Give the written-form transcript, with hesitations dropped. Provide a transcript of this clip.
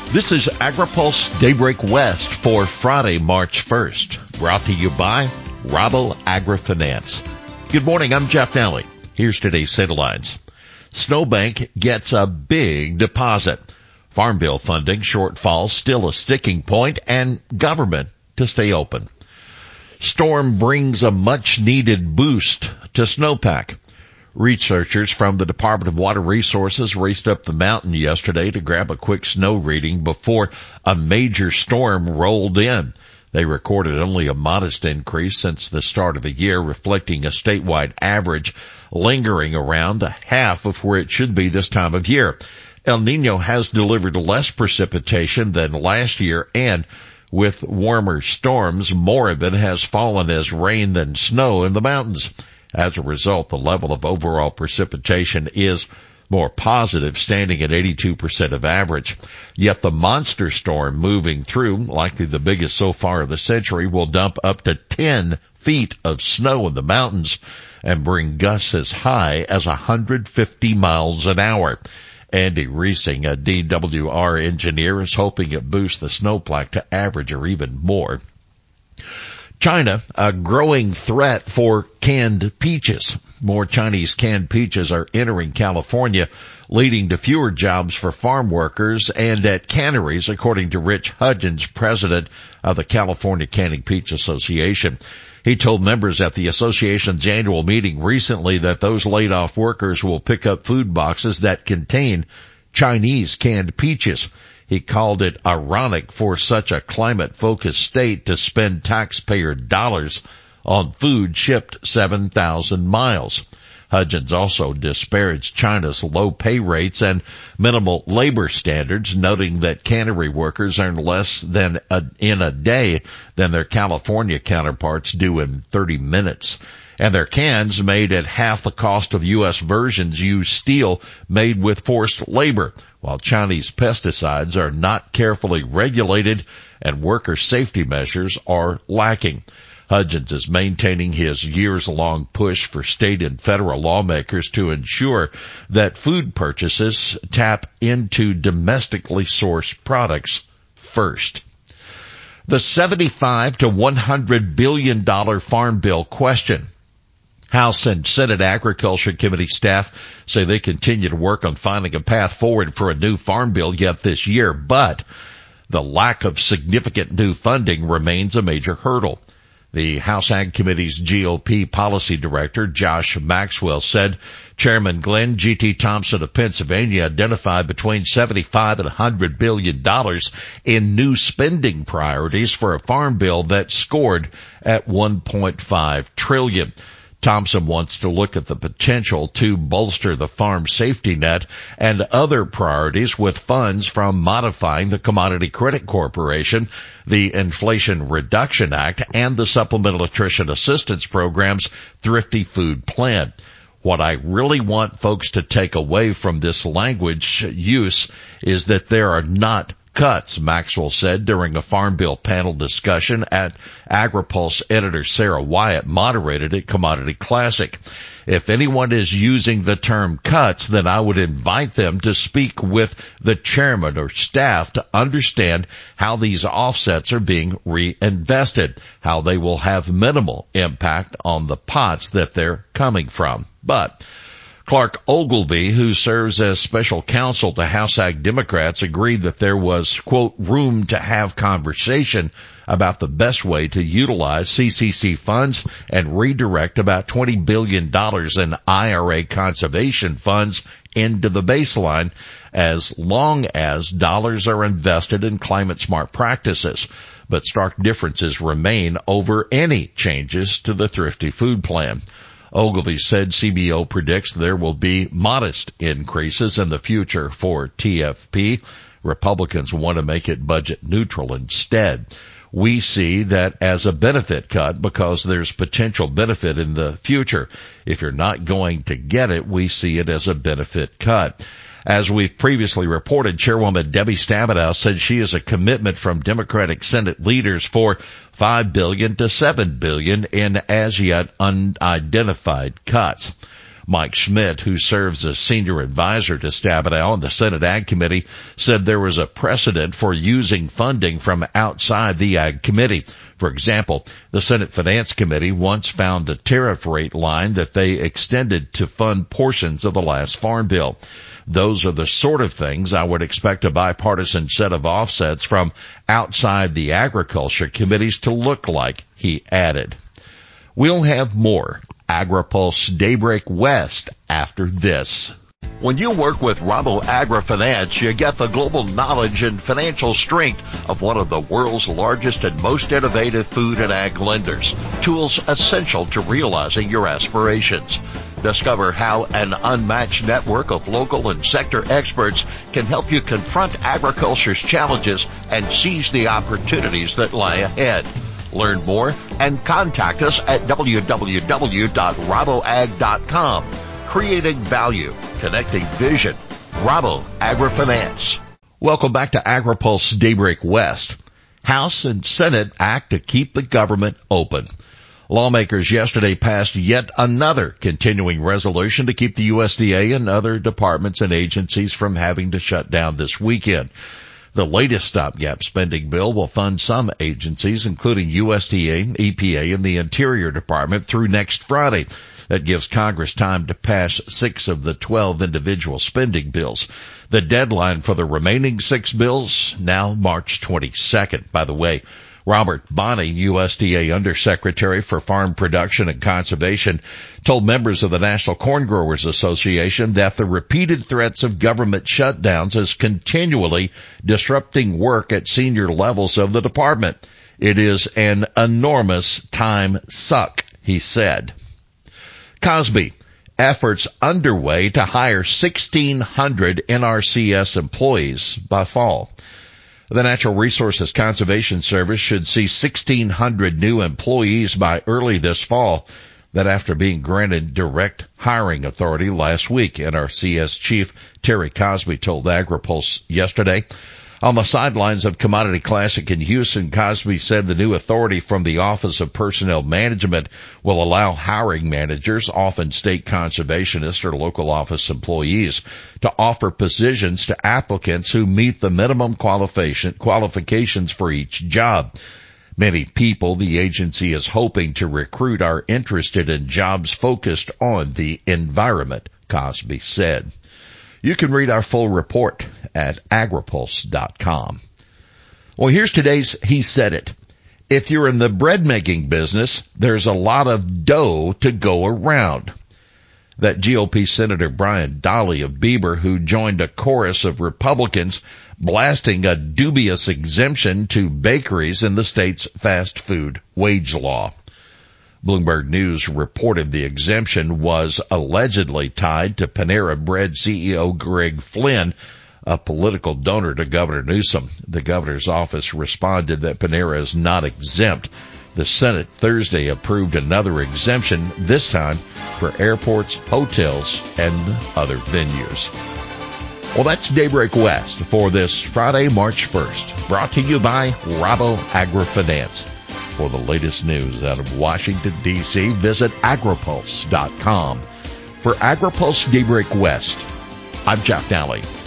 This is AgriPulse Daybreak West for Friday, March 1st. Brought to you by Rabo AgriFinance. Good morning, I'm Jeff Nally. Here's today's headlines. Snowbank gets a big deposit. Farm bill funding shortfall still a sticking point, and government to stay open. Storm brings a much-needed boost to snowpack. Researchers from the Department of Water Resources raced up the mountain yesterday to grab a quick snow reading before a major storm rolled in. They recorded only a modest increase since the start of the year, reflecting a statewide average lingering around a half of where it should be this time of year. El Nino has delivered less precipitation than last year, and with warmer storms, more of it has fallen as rain than snow in the mountains. As a result, the level of overall precipitation is more positive, standing at 82% of average. Yet the monster storm moving through, likely the biggest so far of the century, will dump up to 10 feet of snow in the mountains and bring gusts as high as 150 miles an hour. Andy Reesing, a DWR engineer, is hoping it boosts the snowpack to average or even more. China, a growing threat for canned peaches. More Chinese canned peaches are entering California, leading to fewer jobs for farm workers and at canneries, according to Rich Hudgens, president of the California Canning Peach Association. He told members at the association's annual meeting recently that those laid off workers will pick up food boxes that contain Chinese canned peaches. He called it ironic for such a climate-focused state to spend taxpayer dollars on food shipped 7,000 miles. Hudgens also disparaged China's low pay rates and minimal labor standards, noting that cannery workers earn less in a day than their California counterparts do in 30 minutes. And their cans made at half the cost of U.S. versions use steel made with forced labor, while Chinese pesticides are not carefully regulated and worker safety measures are lacking. Hudgens is maintaining his years-long push for state and federal lawmakers to ensure that food purchases tap into domestically sourced products first. The $75 to $100 billion farm bill question. House and Senate Agriculture Committee staff say they continue to work on finding a path forward for a new farm bill yet this year, but the lack of significant new funding remains a major hurdle. The House Ag Committee's GOP policy director, Josh Maxwell, said Chairman Glenn G.T. Thompson of Pennsylvania identified between $75 and $100 billion in new spending priorities for a farm bill that scored at $1.5 trillion. Thompson wants to look at the potential to bolster the farm safety net and other priorities with funds from modifying the Commodity Credit Corporation, the Inflation Reduction Act, and the Supplemental Nutrition Assistance Program's Thrifty Food Plan. What I really want folks to take away from this language use is that there are not cuts, Maxwell said during a Farm Bill panel discussion at AgriPulse editor Sarah Wyatt moderated at Commodity Classic. If anyone is using the term cuts, then I would invite them to speak with the chairman or staff to understand how these offsets are being reinvested, how they will have minimal impact on the pots that they're coming from. But Clark Ogilvie, who serves as special counsel to House Ag Democrats, agreed that there was, quote, room to have conversation about the best way to utilize CCC funds and redirect about $20 billion in IRA conservation funds into the baseline, as long as dollars are invested in climate-smart practices. But stark differences remain over any changes to the Thrifty Food Plan. Ogilvie said CBO predicts there will be modest increases in the future for TFP. Republicans want to make it budget neutral instead. We see that as a benefit cut because there's potential benefit in the future. If you're not going to get it, we see it as a benefit cut. As we've previously reported, Chairwoman Debbie Stabenow said she has a commitment from Democratic Senate leaders for $5 billion to $7 billion in as yet unidentified cuts. Mike Schmidt, who serves as senior advisor to Stabenow on the Senate Ag Committee, said there was a precedent for using funding from outside the Ag Committee. For example, the Senate Finance Committee once found a tariff rate line that they extended to fund portions of the last farm bill. Those are the sort of things I would expect a bipartisan set of offsets from outside the agriculture committees to look like, he added. We'll have more AgriPulse Daybreak West after this. When you work with Rabo AgriFinance, you get the global knowledge and financial strength of one of the world's largest and most innovative food and ag lenders. Tools essential to realizing your aspirations. Discover how an unmatched network of local and sector experts can help you confront agriculture's challenges and seize the opportunities that lie ahead. Learn more and contact us at www.raboag.com. Creating value, connecting vision. Rabo AgriFinance. Welcome back to AgriPulse Daybreak West. House and Senate act to keep the government open. Lawmakers yesterday passed yet another continuing resolution to keep the USDA and other departments and agencies from having to shut down this weekend. The latest stopgap spending bill will fund some agencies, including USDA, EPA, and the Interior Department through next Friday. That gives Congress time to pass 6 of the 12 individual spending bills. The deadline for the remaining 6 bills, now March 22nd. By the way, Robert Bonney, USDA Undersecretary for Farm Production and Conservation, told members of the National Corn Growers Association that the repeated threats of government shutdowns is continually disrupting work at senior levels of the department. It is an enormous time suck, he said. Cosby, efforts underway to hire 1,600 NRCS employees by fall. The Natural Resources Conservation Service should see 1,600 new employees by early this fall. That after being granted direct hiring authority last week, NRCS Chief Terry Cosby told AgriPulse yesterday. On the sidelines of Commodity Classic in Houston, Cosby said the new authority from the Office of Personnel Management will allow hiring managers, often state conservationists or local office employees, to offer positions to applicants who meet the minimum qualifications for each job. Many people the agency is hoping to recruit are interested in jobs focused on the environment, Cosby said. You can read our full report at agripulse.com. Well, here's today's He Said It. If you're in the bread making business, there's a lot of dough to go around. That GOP Senator Brian Dahle of Bieber, who joined a chorus of Republicans blasting a dubious exemption to bakeries in the state's fast food wage law. Bloomberg News reported the exemption was allegedly tied to Panera Bread CEO Greg Flynn, a political donor to Governor Newsom. The governor's office responded that Panera is not exempt. The Senate Thursday approved another exemption, this time for airports, hotels, and other venues. Well, that's Daybreak West for this Friday, March 1st, brought to you by Rabo AgriFinance. For the latest news out of Washington, D.C., visit agripulse.com. For AgriPulse Daybreak West, I'm Jeff Daly.